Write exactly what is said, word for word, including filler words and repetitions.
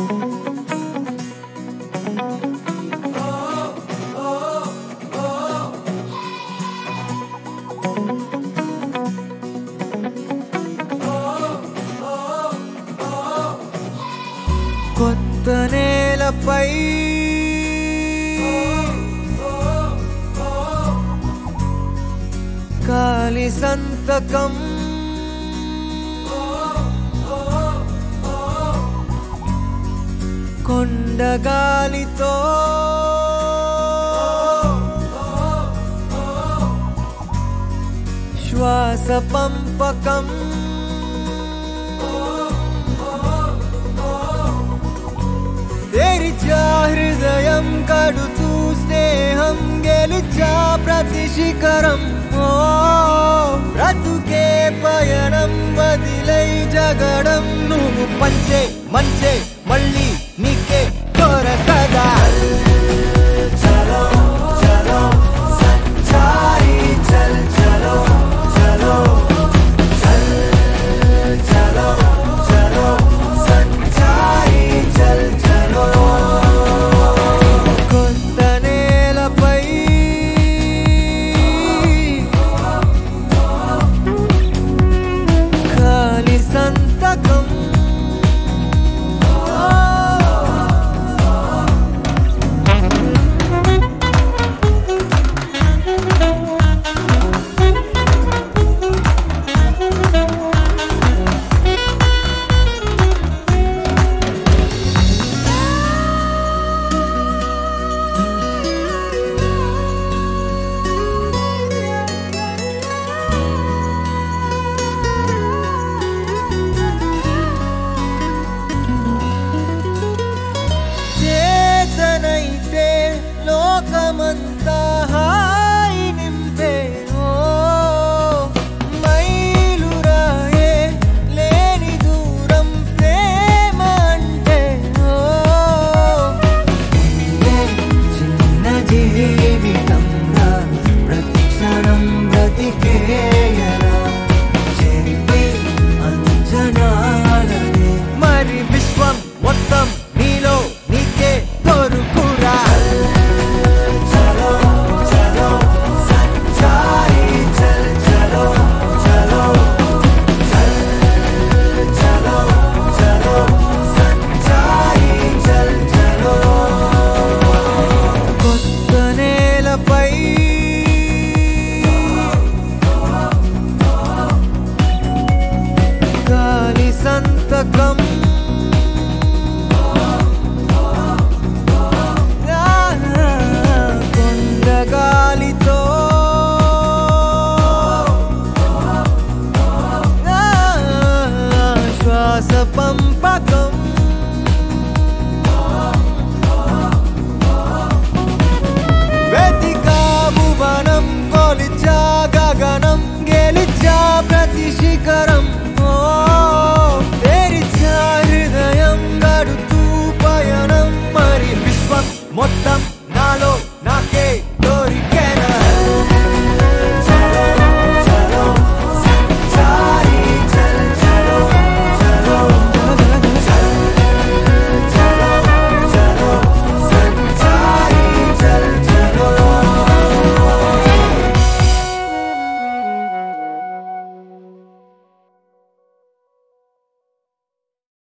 కొత్త నేలపై కాలి సంతకం కొండగాలితో శ్వాస పంపకం తెరిచా హృదయం కడుతూ స్నేహం గెలిచా ప్రతి శిఖరం ఓ బ్రతుకే పయనం వదిలై జగడం నువ్వు పంచే మంచే మళ్ళీ నీకే దొరకదా చలో చలో సంచారి చల్ చలో చలో చల్ చలో చలో సంచారి చల్ చలో కొత్త నేలపై కాలి సంతకం చేతనైతే లోకమంతా హాయి నింపే ఓ మైలురాయే లేని దూరం ప్రేమ అంటే ఓ చిన్న జీవితంగా ప్రతి క్షణం బ్రతికేయరా చెరిపే అంచనాలనే మరి విశ్వం మొత్తం నీలో నీకే దొరుకురా చలో చలో సంచారి చల్ చలో చలో చల్ చలో చలో సంచారి చల్ చలో కొత్త నేలపై గాలి సంతకం కొండగాలితో శ్వాస పంపకం వెతికావు వనం కొలిచా గగనం గెలిచా ప్రతి శిఖరం ఓ తెరిచా హృదయం గడుతూ పయనం మరి విశ్వం మొత్తం